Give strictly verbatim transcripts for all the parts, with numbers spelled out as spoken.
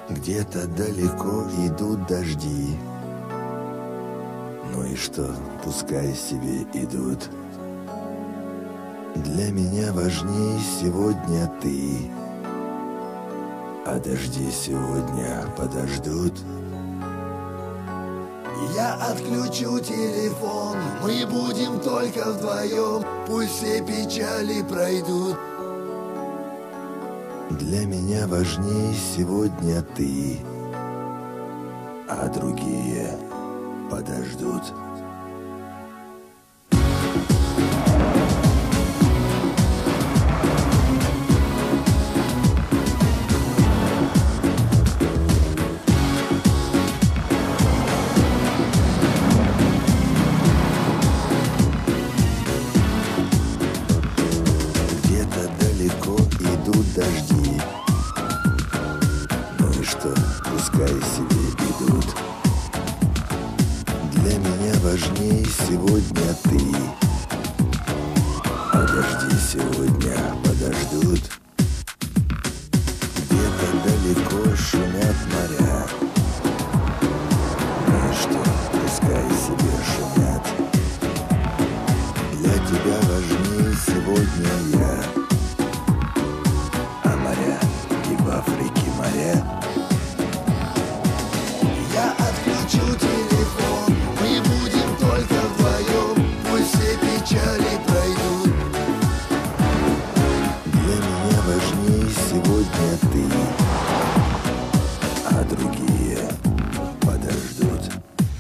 Где-то далеко идут дожди. Ну и что, пускай себе идут. Для меня важнее сегодня ты, а дожди сегодня подождут. Я отключу телефон, мы будем только вдвоем, пусть все печали пройдут. Для меня важнее сегодня ты, а другие подождут. Где-то далеко идут дожди. Ну и что, пускай себе идут. Для меня важнее сегодня ты, а дожди сегодня подождут. Где-то далеко шумят моря. Ну и что, пускай себе шумят. Для тебя важнее сегодня я, а моря и в Африке моря. Я отключу телефон, мы будем только вдвоем, пусть все печали пройдут. Для меня важнее сегодня ты, а другие подождут.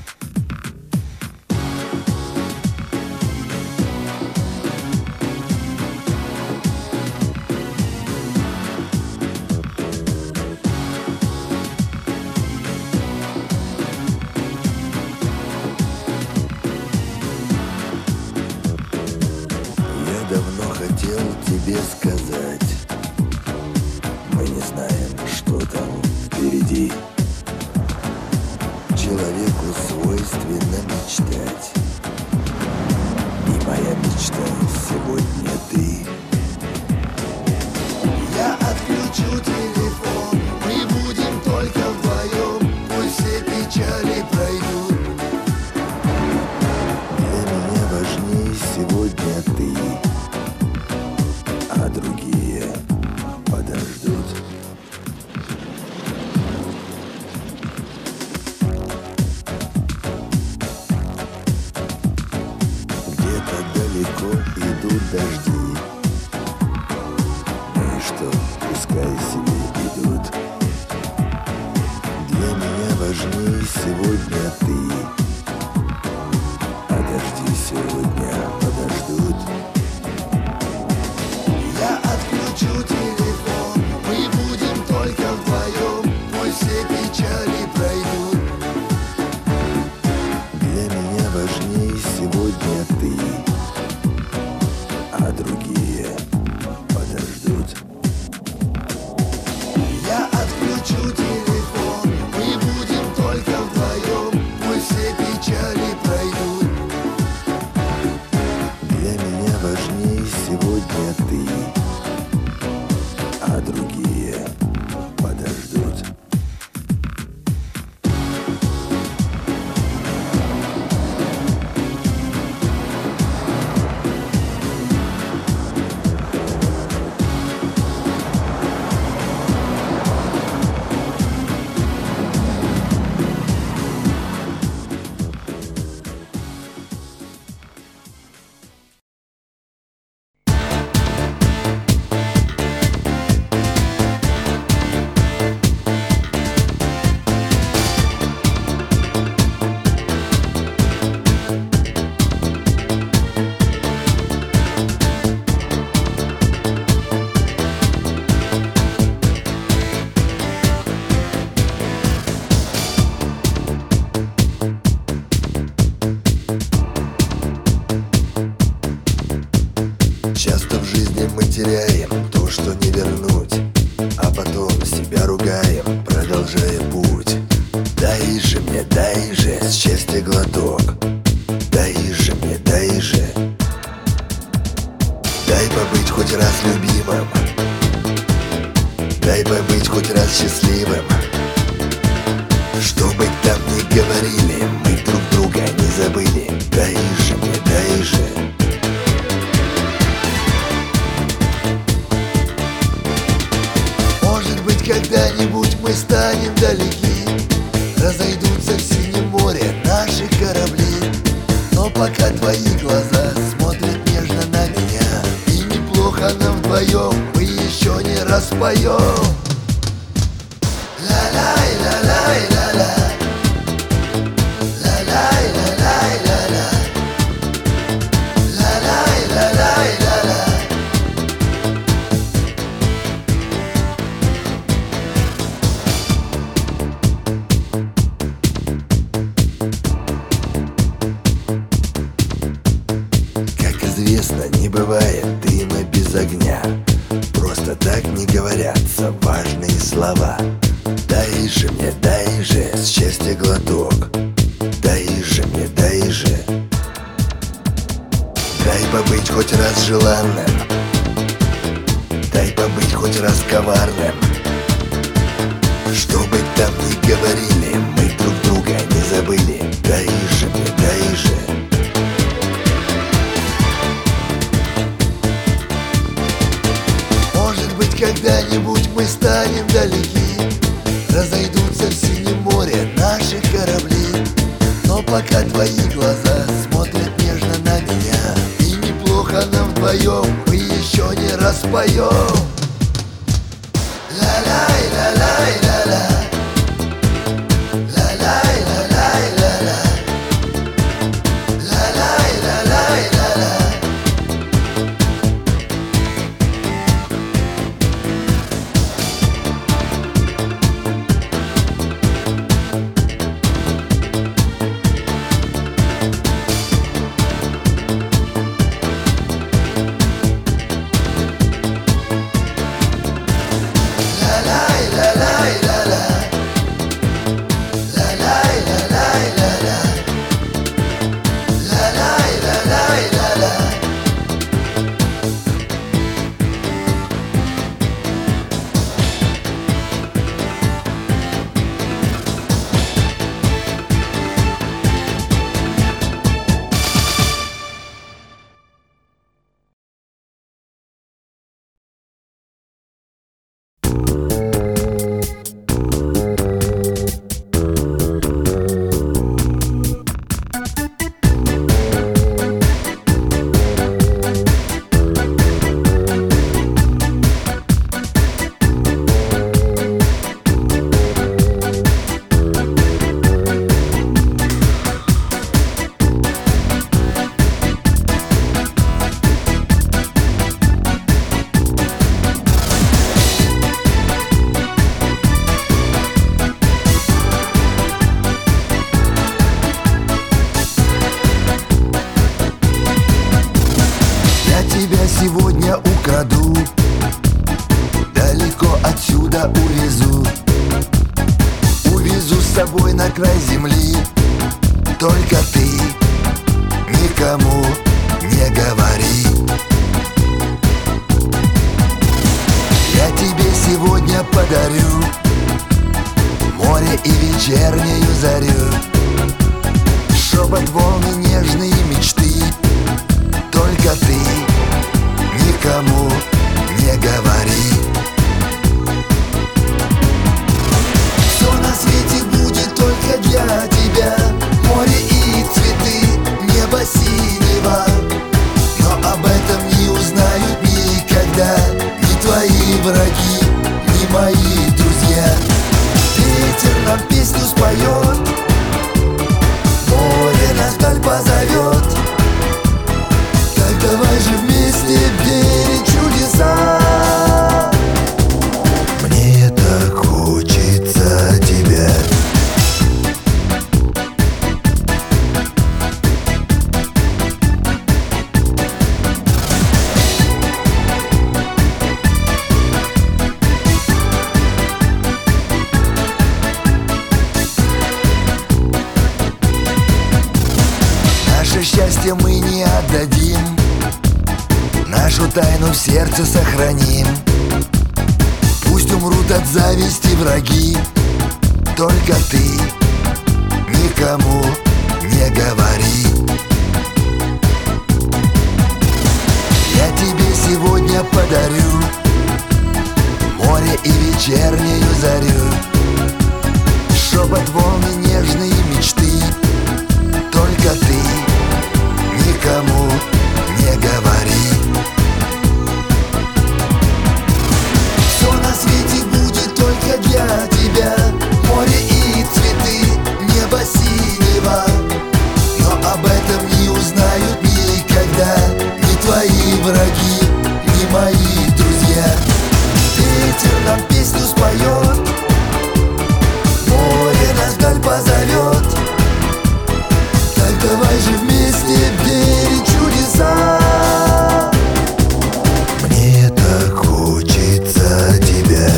Я давно хотел тебе сказать, мы не знаем, что там впереди. Человеку свойственно мечтать, и моя мечта сегодня ты. Я отключу телефон, мы будем только вдвоем, пусть все печали пройдут. Для меня важнее сегодня ты, а другие подождут. Где-то далеко идут дожди. Ну и что, пускай себе идут. Для меня важнее сегодня ты, а дожди сегодня подождут. Я отключу телефон, мы будем только вдвоем, пусть все печали пройдут. Для меня важнее сегодня ты, а другие подождут. Я отключу телефон, мы будем только вдвоем, пусть все печали пройдут. Для меня важнее сегодня ты, а другие подождут. Часто в жизни мы теряем то, что не вернуть, а потом себя ругаем, продолжая путь. Дай же мне, дай же счастье глоток, дай же мне, дай же. Дай побыть хоть раз любимым, дай побыть хоть раз счастливым. Что бы там ни говорили, мы друг друга не забыли. Дай же мне, дай же. Может быть, когда-нибудь мы станем далеки, разойдутся в синем море наши корабли. Но пока твои глаза смотрят нежно на меня, и неплохо нам вдвоем, мы еще не распоем. Ла-лай, ла-лай, ла-лай, ла-лай, ла-лай, ла-лай, ла-лай, ла-лай, ла-лай. Как известно, не бывает дыма без огня. Просто так не говорятся важные слова. Дай же мне, дай же, счастья глоток. Дай же мне, дай же. Дай побыть хоть раз желанным. Дай побыть хоть раз коварным. Что бы там ни говорили, мы друг друга не забыли. Дай же мне, дай же. Может быть, когда-нибудь мы станем далеки, разойдутся в синем море наши корабли. Но пока твои глаза смотрят нежно на меня, и неплохо нам вдвоем, мы еще не распоем. Ла-лай, ла-лай, ла-лай, ла-лай, ла-лай, ла-лай, ла-лай, ла-лай, ла-лай. Сегодня украду, далеко отсюда увезу. Увезу с собой на край земли. Только ты никому не говори. Я тебе сегодня подарю море и вечернюю зарю, шепот волны, нежные мечты. Только ты никому не говори. Все на свете будет только для тебя. Море и цветы, небо синего. Но об этом не узнают никогда ни твои враги, ни мои друзья. Ветер нам песню споет, море нас вдаль позовет. Так давай же вместе верить в чудеса. Мне так хочется тебя. Наше счастье мы не отдадим, нашу тайну в сердце сохраним. Пусть умрут от зависти враги, только ты никому не говори. Я тебе сегодня подарю море и вечернюю зарю, шепот волны, нежные мечты. Только ты никому не говори. Все на свете будет только для тебя. Море и цветы, небо синего. Но об этом не узнают никогда ни твои враги, ни мои друзья. Ветер нам песню споет, море нас вдаль позовет. Так давай же вместе верить в чудеса. Мне так хочется тебя.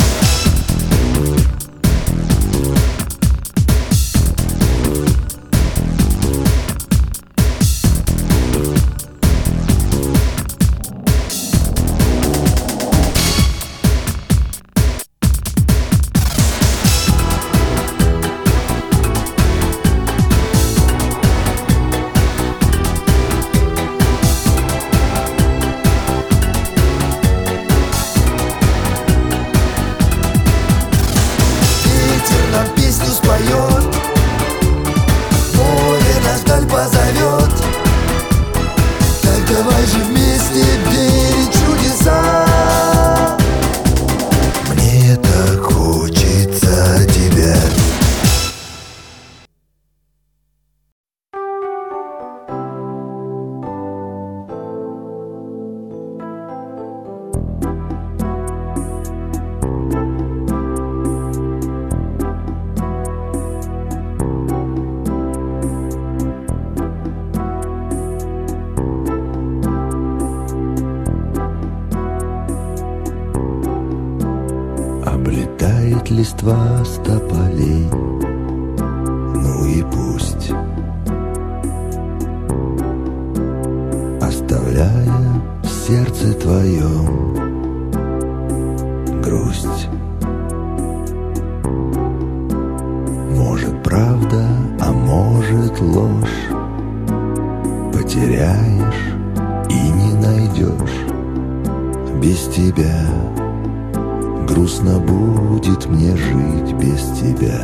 Облетает листва с тополей, ну и пусть, оставляя в сердце твоем грусть. Может правда, а может ложь, потеряешь и не найдешь. Без тебя грустно будет мне жить без тебя.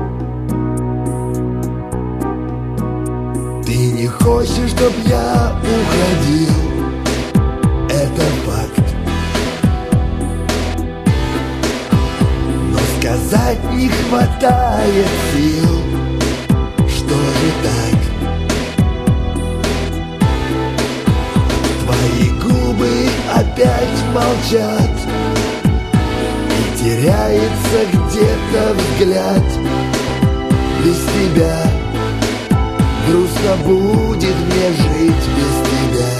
Ты не хочешь, чтоб я уходил, это факт. Но сказать не хватает сил, что же так? Твои губы опять молчат, теряется где-то взгляд. Без тебя грустно будет мне жить без тебя.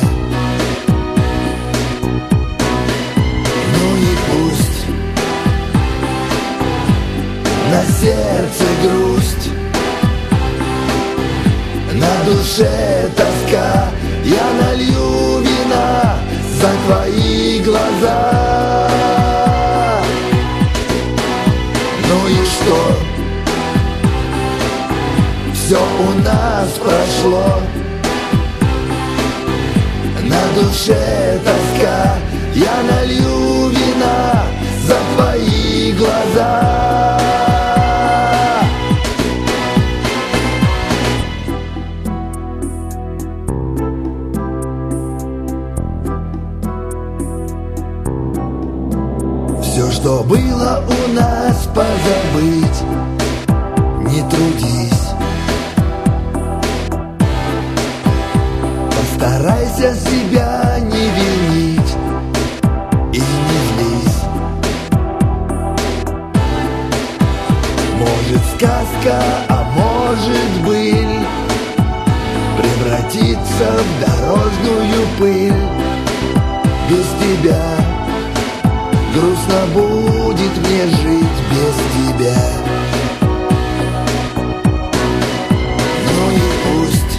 Ну и пусть на сердце грусть, на душе тоска. Я налью вина за твои глаза. Ну и что? Все у нас прошло. На душе тоска. Я налью вина за твои глаза. Все, что было у нас, позабыть, не трудись. Постарайся себя не винить и не злись. Может сказка, а может быль превратится в дорожную пыль. Без тебя грустно будет мне жить без тебя. Ну и пусть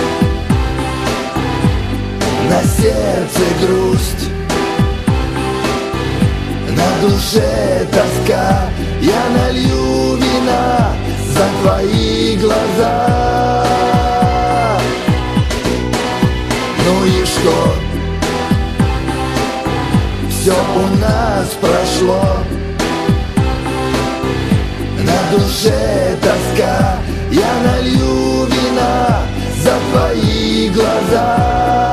на сердце грусть, на душе тоска. Я налью вина вина за твои глаза. Ну и что? Все у нас прошло. На душе тоска, я налью вина за твои глаза.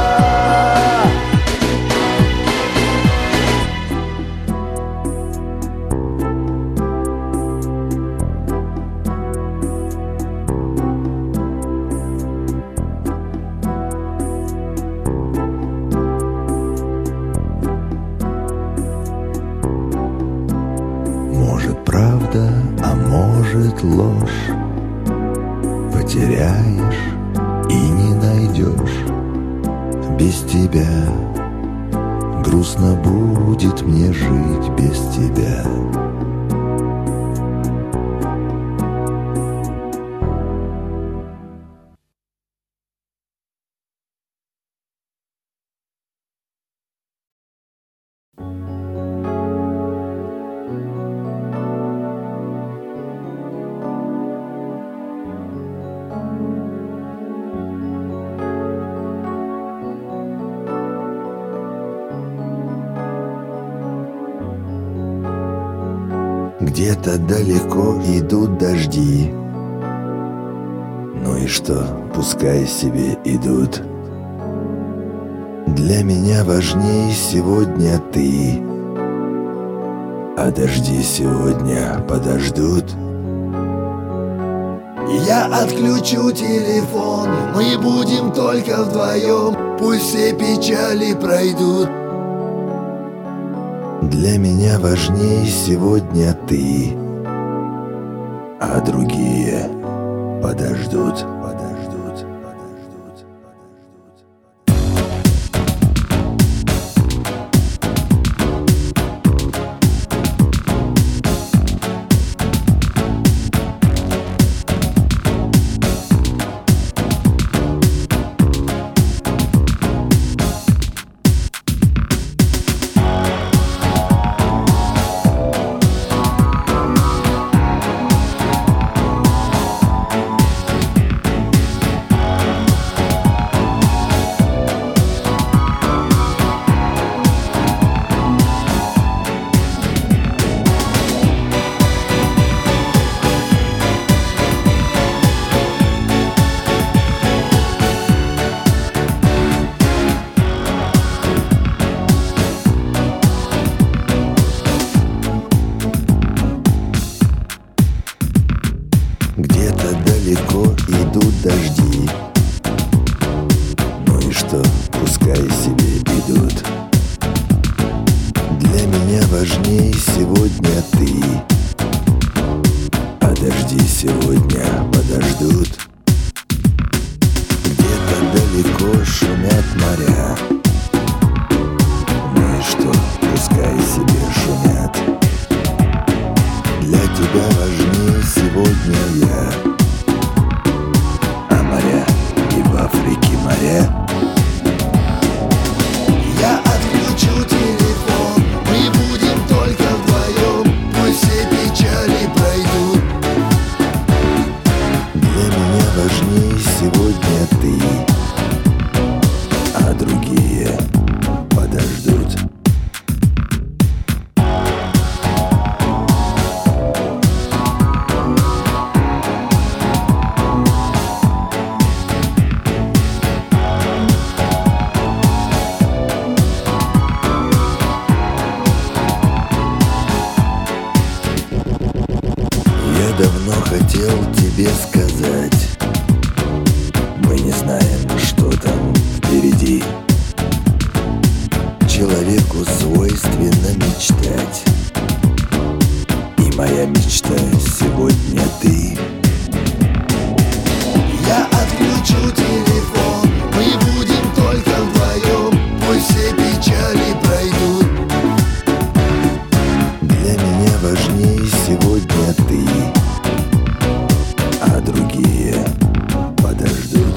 Может, правда, а может, ложь. Потеряешь и не найдешь. Без тебя грустно будет мне жить без тебя. Где-то далеко идут дожди. Ну и что, пускай себе идут. Для меня важнее сегодня ты, а дожди сегодня подождут. Я отключу телефон, мы будем только вдвоем. Пусть все печали пройдут. Для меня важнее сегодня ты, а другие подождут, подождут, подождут, Где-то далеко идут дожди. Ну и что, пускай себе идут. Для меня важнее сегодня ты, а дожди сегодня подождут. Где-то далеко шумят моря. Ну и что, пускай себе шумят. Для тебя важнее сегодня я, а моря и в Африке моря. Я отключу телефон, мы будем только вдвоем. Пусть все печали пройдут. Для меня важнее сегодня ты, а другие подождут. Я давно хотел тебе сказать, мы не знаем, что там впереди. Человеку свойственно мечтать, и моя мечта сегодня ты. Я отключу телефон, мы будем только вдвоем. Пусть все печали пройдут. Для меня важнее сегодня ты, а другие подождут.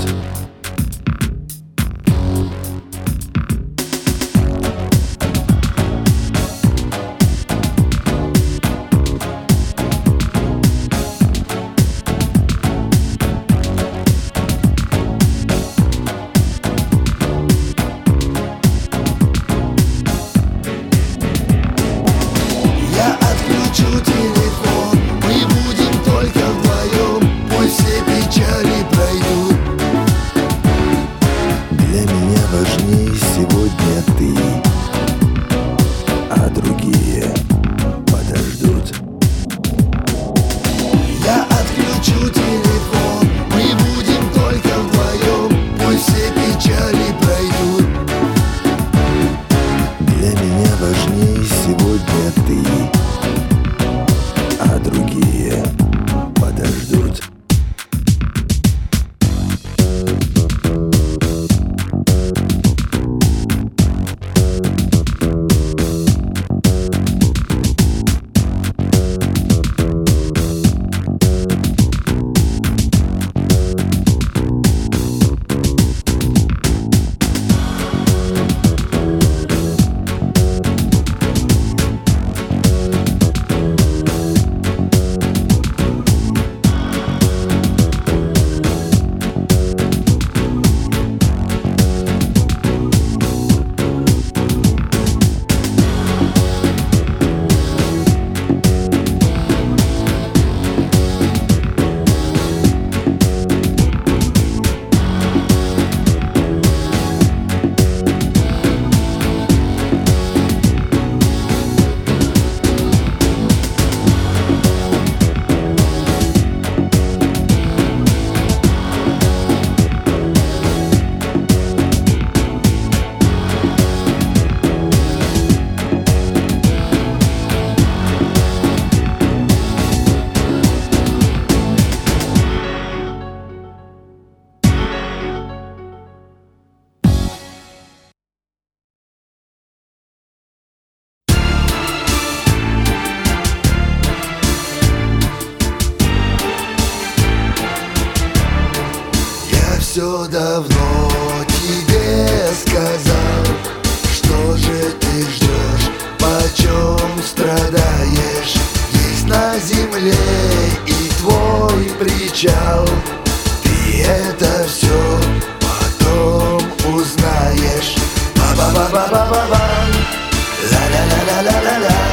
все давно тебе сказал. Что же ты ждешь, почем страдаешь? Есть на земле и твой причал. Ты это все потом узнаешь. Ба-ба-ба-ба-ба-ба-бам, ла-ла-ла-ла-ла-ла-ла,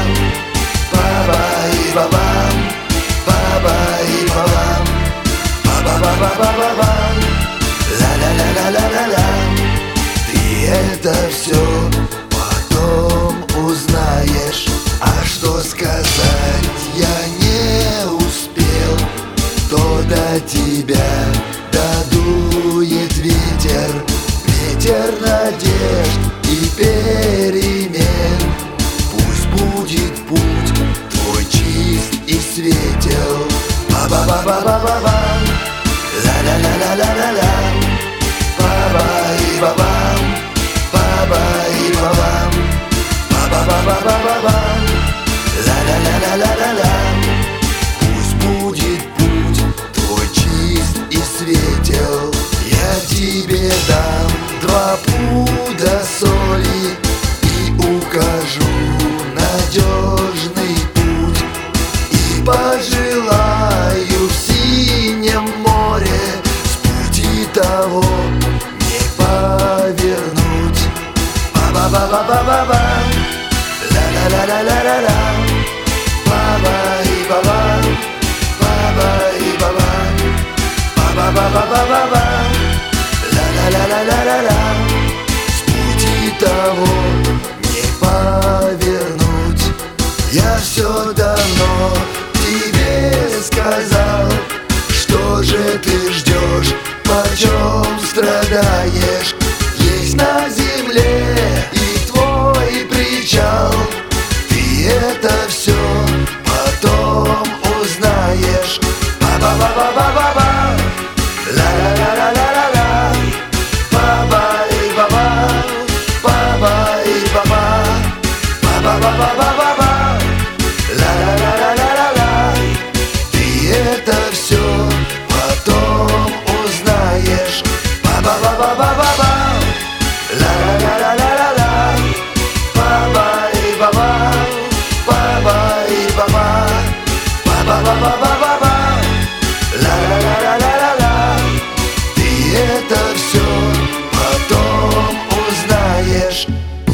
ба-ба-и-ба-бам, ба-ба-и-ба-бам, ба-ба-ба-ба-ба-бам, ла-ла-ла-ла-ла-ла-ла. Ты это все потом узнаешь. А что сказать я не успел, то до тебя додует ветер. Ветер надежд и перемен. Пусть будет путь твой чист и светел. Ба-ба-ба-ба-ба-бам, ла-ла-ла-ла-ла-ла-ла, ба-ба-и-ба-бам, ба-ба-и-ба-бам, ба-ба-ба-ба-ба-бам, ла-ла-ла-ла-ла-ла-ла. Пусть будет путь твой чист и светел. Я тебе дам два пуда соли и укажу надежный путь. И пожелаю в синем море с пути того не повернуть. Ба-ба-ба-ба-ба-бам, ла-ла-ла-ла-ла-ла-ла, ба-ба-и-ба-бам, ба-ба-и-ба-бам, ба-ба-ба-ба-ба-бам, ла-ла-ла-ла-ла-ла-ла. С пути того не повернуть. Я все давно тебе сказал. Что же ты ждешь, почем страдаешь? Есть на земле и твой причал. Ты это все потом узнаешь. Ба-ба-ба-ба-ба-ба-ба, ла-ла-ла-ла-ла-ла, ба-ба-и-ба-бам, ба-ба-и-ба-бам, ба-ба-ба-ба-ба-ба, ла-ла-ла-ла-ла-ла. Ты это все потом узнаешь. Ба-ба-ба-ба-ба-бам, ла-ла-ла-ла-ла-ла, ба-ба-и-ба-бам, ба-ба-и-ба-бам, ба-ба-ба-ба-ба-бам, ла-ла-ла-ла-ла-ла. Ты это все потом узнаешь.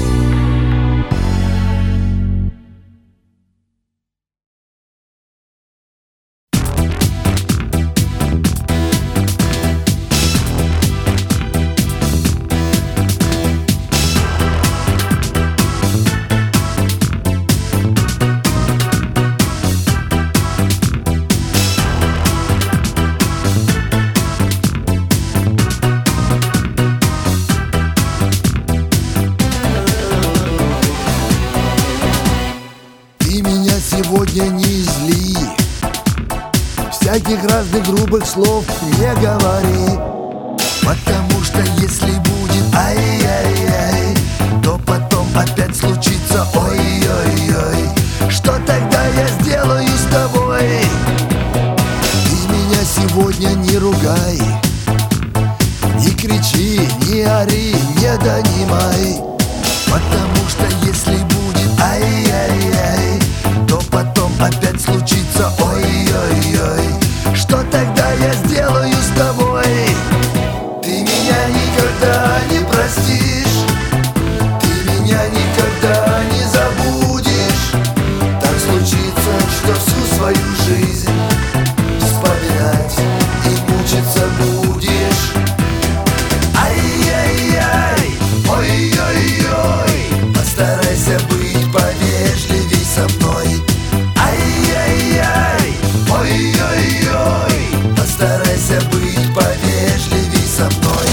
Сегодня не зли, всяких разных грубых слов не говори. Потому что если будет ай-яй-яй, то потом опять случится ой-ой-ой. Что тогда я сделаю с тобой? Ты меня сегодня не ругай, не кричи, не ори, не донимай. Потому что если будет ай-яй-яй, то потом опять случится ой-ой-ой. Что тогда я сделаю с тобой? Ты меня никогда не простишь, ты меня никогда не забудешь. Так случится, что всю свою жизнь вспоминать и мучиться будешь. Ай-яй-яй, ой-ой-ой, постарайся быть повежливей со мной. Ай-яй-яй, ой-ой-ой, постарайся быть повежливей со мной.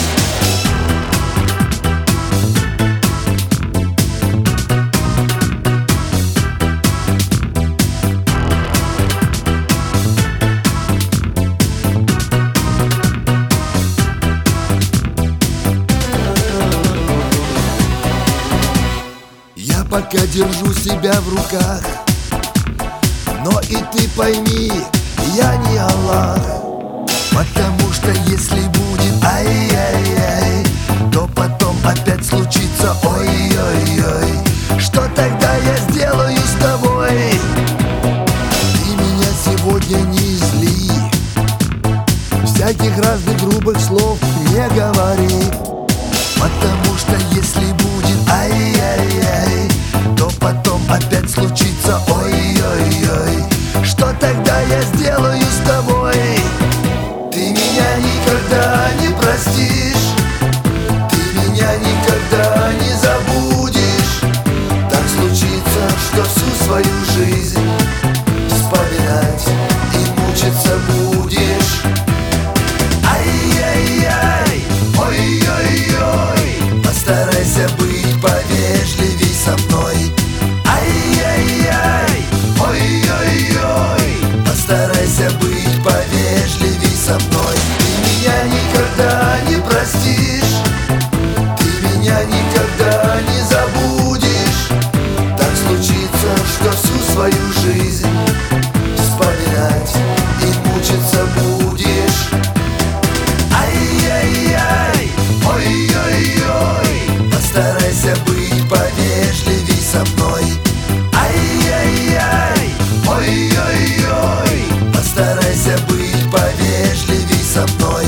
Я пока держу себя в руках, но и ты пойми, я не Аллах. Потому что если будет ай-яй-яй, то потом опять случится ой-ой-ой. Что тогда я сделаю с тобой? Ты меня сегодня не зли, всяких разных грубых слов не говори. Потому что если будет ай-яй-яй, то потом опять случится ой-ой-ой. Что тогда я сделаю с тобой? Ты меня никогда не простишь, ты меня никогда не забудешь. Так случится, что всю свою жизнь вспоминать и мучиться будешь. Ай-яй-яй, ой-ой-ой, постарайся быть повежливей со мной. Ай-яй-яй, ой-ой-ой, постарайся быть повежливей со мной. Ты меня никогда не простишь, ты меня никогда не забудешь. Так случится, что всю свою жизнь вспоминать и мучиться будешь. Ай-яй-яй, ой-ой-ой, постарайся быть повежливей со мной. Ай-яй-яй, ой-ой-ой, постарайся быть повежливей со мной.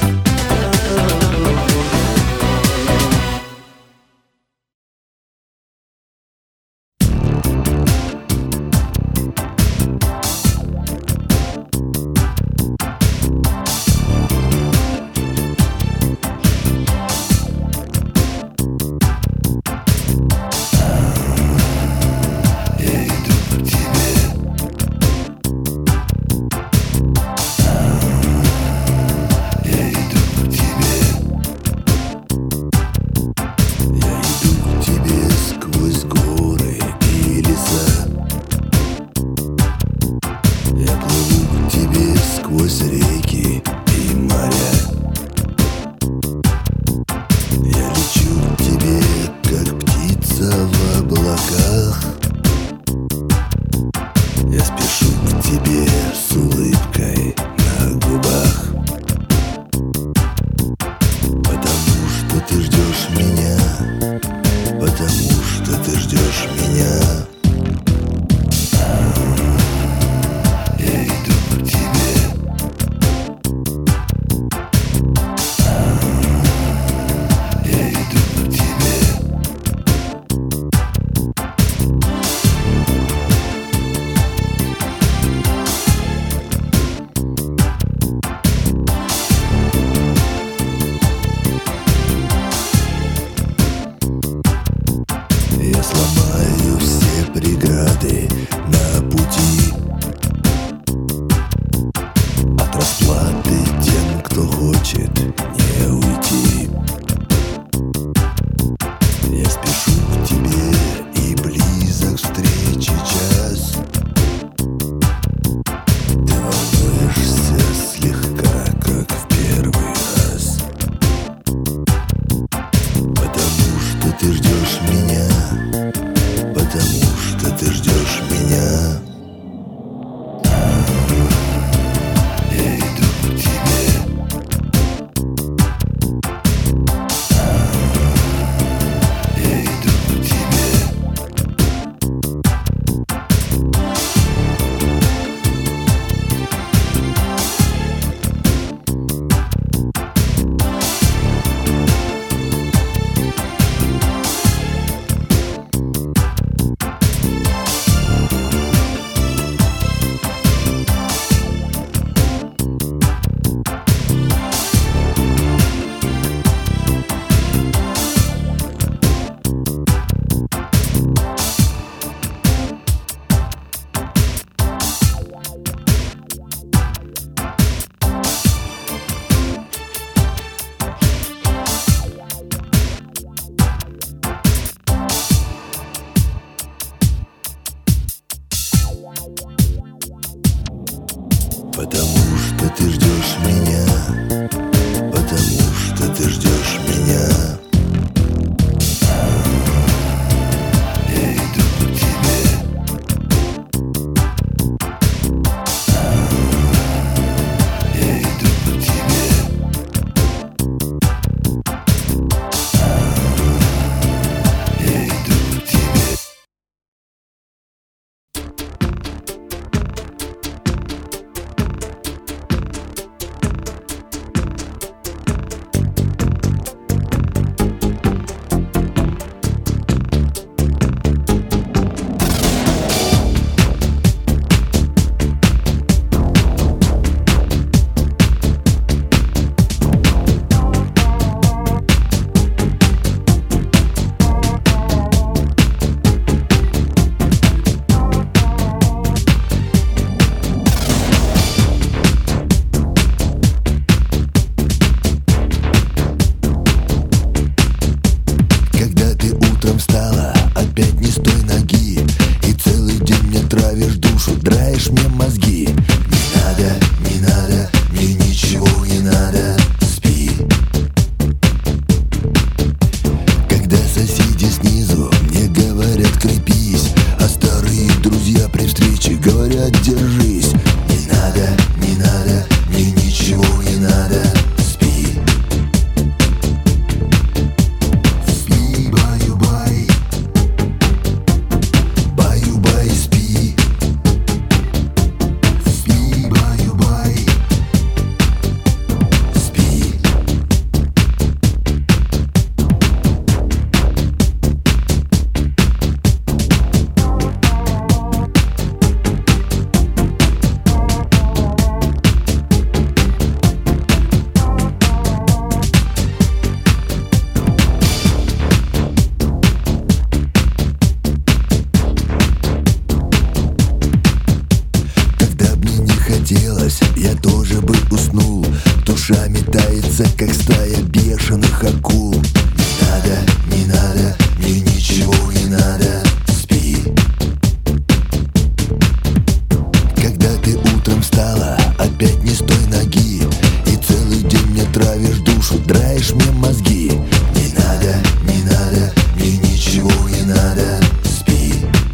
Сквозь реки и моря я лечу к тебе, как птица в облаках. Я спешу к тебе с улыбкой на губах, потому что ты ждешь меня, потому что ты ждешь меня. Я сломаю все преграды на пути от расплаты тем, кто хочет не уйти. Я спешу к тебе, и близок встречи час. Ты волнуешься слегка, как в первый раз, потому что ты ждешь меня, потому что ты ждешь меня. Я иду к тебе. Я иду к тебе. Потому что ты ждешь меня, потому что ты ждешь меня. Я иду к тебе. Я иду к тебе. драешь мне мозги. Не надо, не надо, мне ничего не надо, спи. Когда соседи снизу мне говорят крепись, а старые друзья при встрече говорят держись. Не надо, не надо, мне ничего не надо, спи. Спи, баю-бай, баю-бай, спи. Спи, баю-бай, спи. Я тоже бы уснул. Душа метается, как стая бешеных акул. Не надо, не надо, мне ничего не надо, спи. Когда ты утром встала, опять не с той ноги, и целый день мне травишь душу, драешь мне мозги. Не надо, не надо, мне ничего не надо, спи.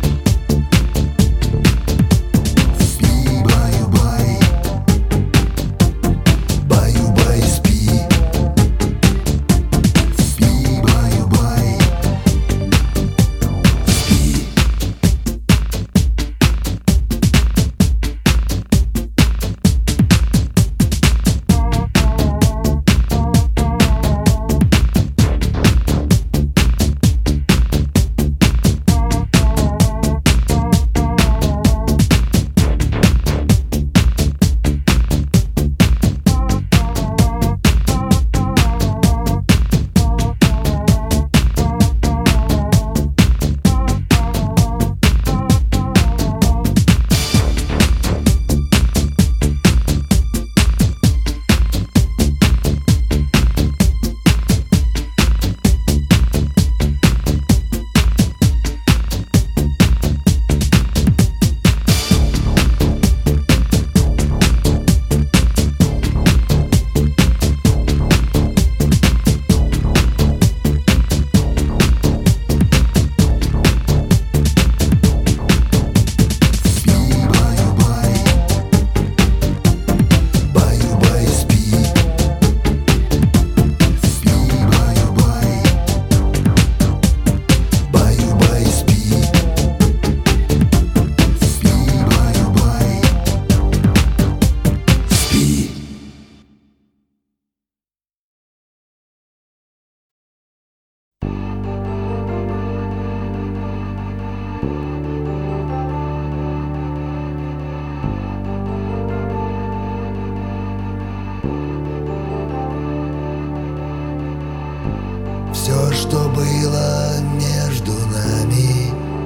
Все, что было между нами,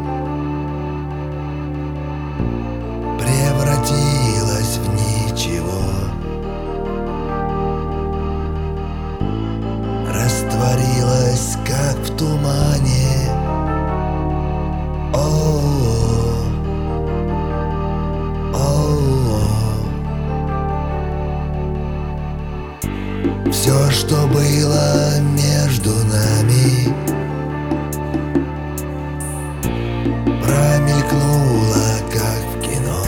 превратилось в ничего, растворилось, как в тумане. О-о-о, о-о-о. Все, что было между нами, промелькнуло, как в кино.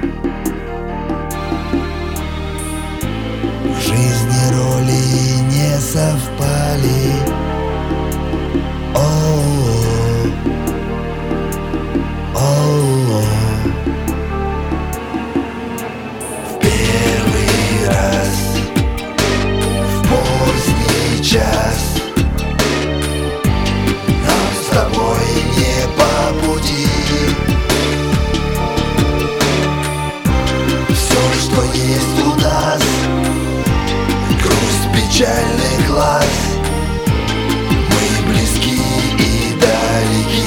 В жизни роли не совпали. О-о-о, о-о-о. В первый раз, в поздний час, нам с тобой не по пути. Все, что есть у нас, грусть печальный глаз, мы близки и далеки.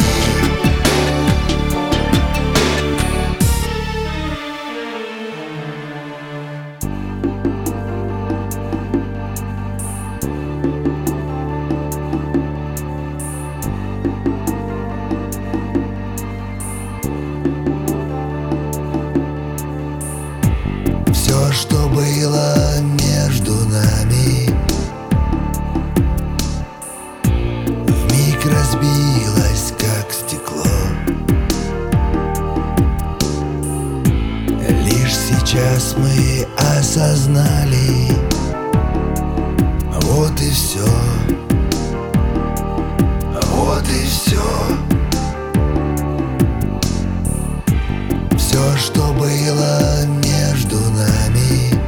было между нами, вмиг разбилось, как стекло. Лишь сейчас мы осознали, вот и все, вот и все. Все, что было между нами,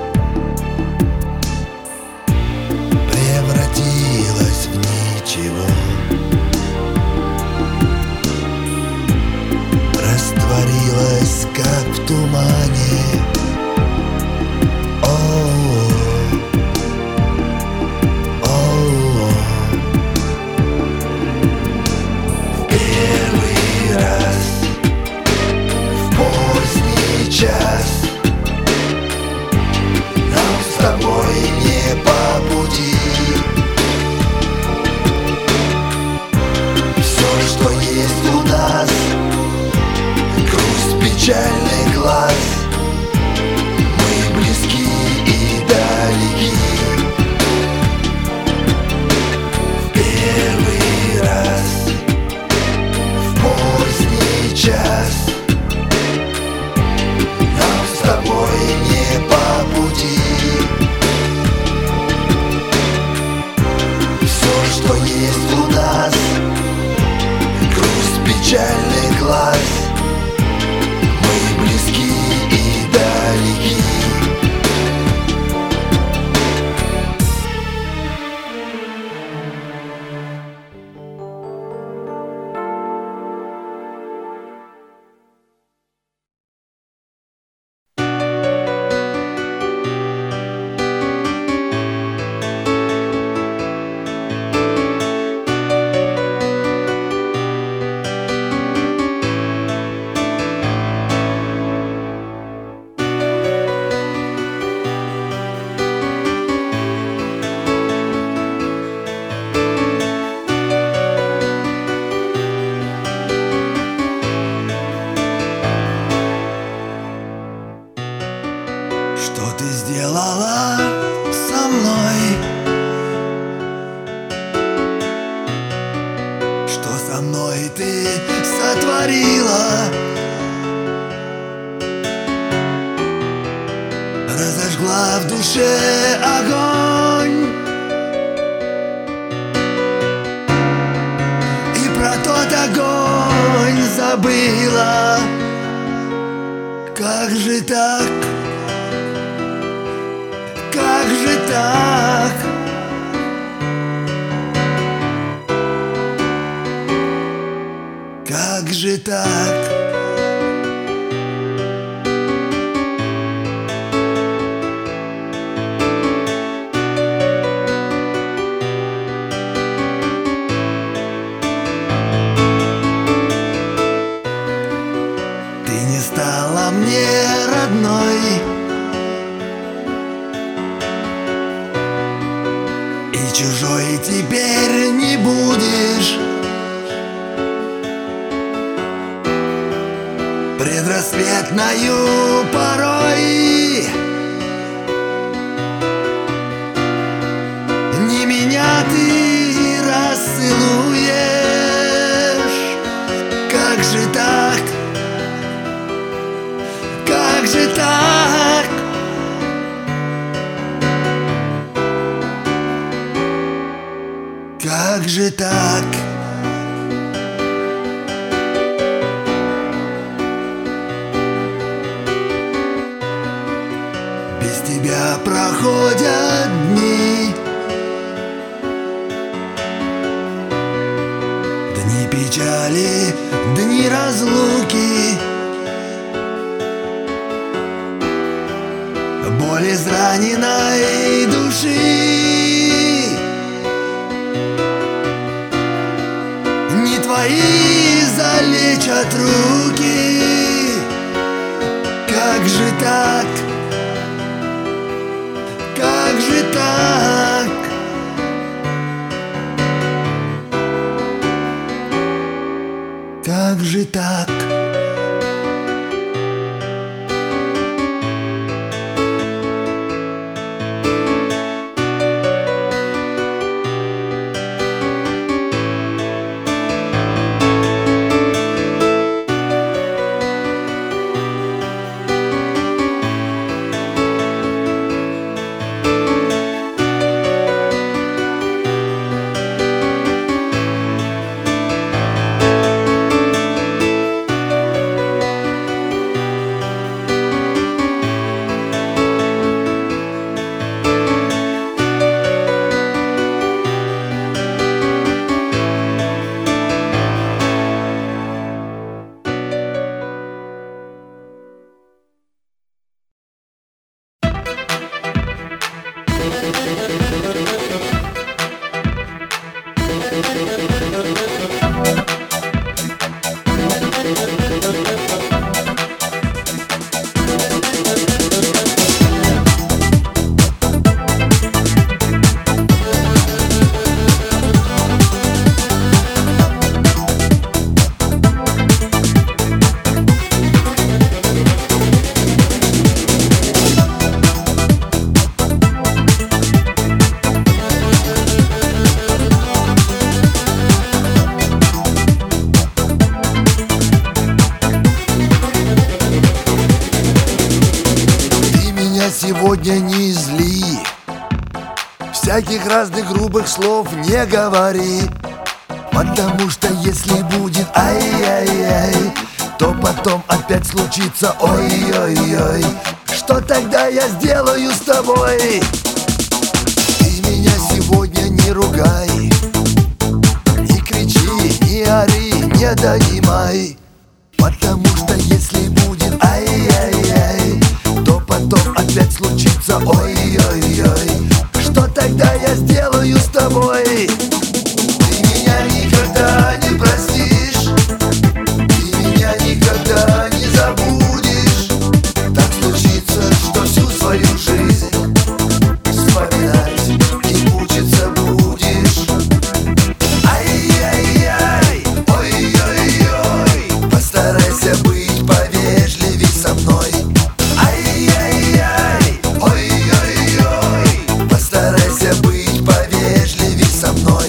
превратилось в ничего, растворилось, как в тумане. Час нам с тобой не по пути. Все, что есть у нас, грусть, печальный глаз. Мы близки и далеки. В первый раз, в поздний час, с тобой не по пути. Все, что есть у нас, грусть, печальный глаз. Мы близки и далеки. Что ты сделала со мной? Что со мной ты сотворила? Разожгла в душе огонь, и про тот огонь забыла. Как же так? Как же так? Как же так? Ты не стала мне родной, и чужой теперь не будешь. Предрассветною порой не меня ты расцелуешь. Как же так? Как же так? Как же так? Без тебя проходят дни, дни печали, дни разлуки, боль израненной души. Не твои залечат руки. Как же так? Как же так? Как же так? Сегодня не зли, всяких разных грубых слов не говори, потому что если будет ай-яй-яй, то потом опять случится ой-ой-ой. Что тогда я сделаю с тобой? Ты меня сегодня не ругай, не кричи, не ори, не донимай, потому что если будет ай-яй-яй, то потом опять случится ой-ой-ой. Что тогда я сделаю с тобой? Ты меня никогда не простишь, ты меня никогда не забудешь. Так случится, что всю свою жизнь вспоминать и мучиться будешь. Ай-яй-яй, ой-ой-ой, постарайся быть повежливей со мной. Постарайся быть повежливей со мной.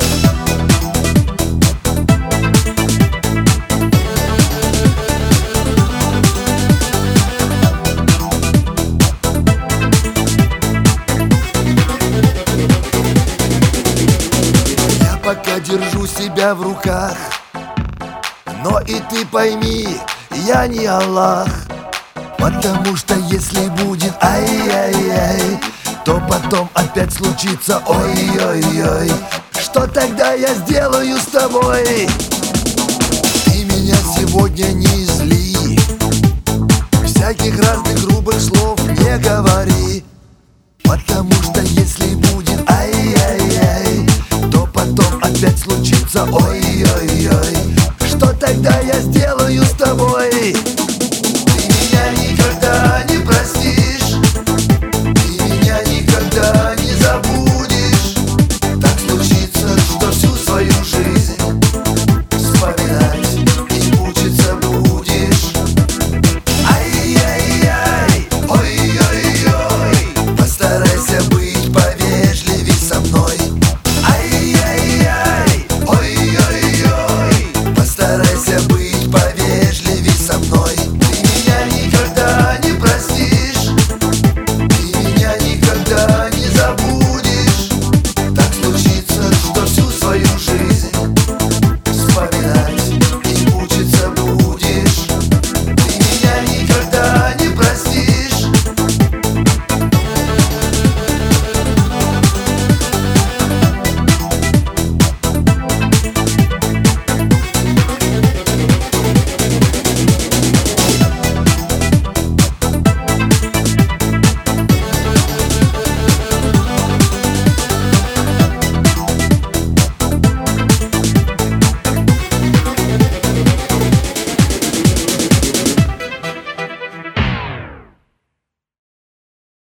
Я пока держу себя в руках, но и ты пойми, я не Аллах. Потому что если будет ай-яй-яй, то потом опять случится ой-ой-ой. Что тогда я сделаю с тобой? Ты меня сегодня не зли, всяких разных грубых слов не говори, потому что если будет ай-яй-яй, то потом опять случится ой-ой-ой. Что тогда я сделаю с тобой?